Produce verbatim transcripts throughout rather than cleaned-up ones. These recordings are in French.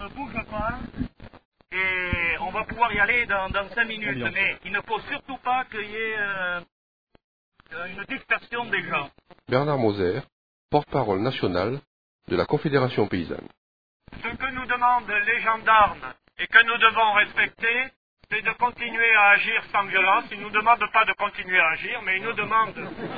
ne bouge pas. Et on va pouvoir y aller dans, dans cinq minutes. Mais il ne faut surtout pas qu'il y ait euh, une dispersion des gens. Bernard Moser, porte-parole national de la Confédération paysanne. Ce que nous demandent les gendarmes et que nous devons respecter, c'est de continuer à agir sans violence. Ils ne nous demandent pas de continuer à agir, mais ils nous demandent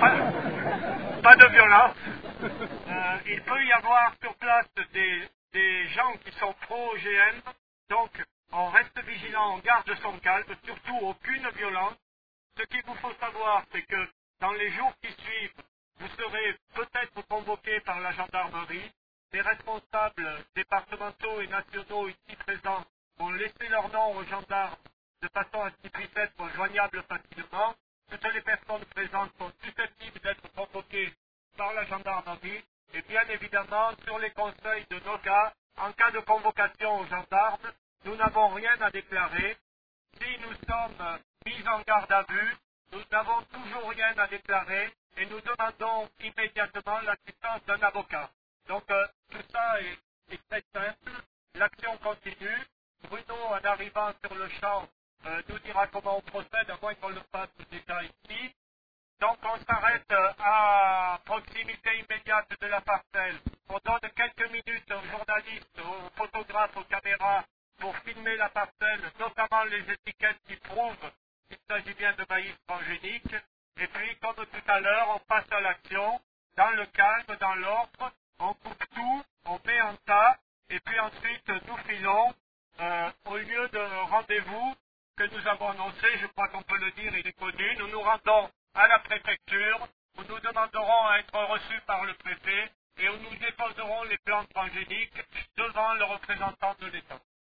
pas, pas de violence. Euh, il peut y avoir sur place des, des gens qui sont pro-O G M, donc on reste vigilant, on garde son calme, surtout aucune violence. Ce qu'il vous faut savoir, c'est que dans les jours qui suivent, vous serez peut-être convoqués par la gendarmerie. Les responsables départementaux et nationaux ici présents vont laisser leur nom aux gendarmes de façon à ce qu'ils puissent être joignables facilement. Toutes les personnes présentes sont susceptibles d'être convoquées par la gendarmerie. Et bien évidemment, sur les conseils de nos gars, en cas de convocation aux gendarmes, nous n'avons rien à déclarer. Si nous sommes mis en garde à vue, nous n'avons toujours rien à déclarer et nous demandons immédiatement l'assistance d'un avocat. Donc euh, tout ça est, est très simple. L'action continue. Bruno, en arrivant sur le champ, euh, nous dira comment on procède, à moins qu'on le fasse déjà ici. Donc on s'arrête euh, à proximité immédiate de la parcelle. On donne quelques minutes aux journalistes, aux photographes, aux caméras pour filmer la parcelle, notamment les étiquettes qui prouvent qu'il s'agit bien de maïs transgénique. Et puis, comme tout à l'heure, on passe à l'action, dans le calme, dans l'ordre, on coupe tout, on met en tas, et puis ensuite nous filons euh, au lieu de rendez-vous que nous avons annoncé, je crois qu'on peut le dire, il est connu, nous nous rendons à la préfecture, où nous demanderons à être reçus par le préfet, et où nous déposerons les plans transgéniques devant le représentant de l'État.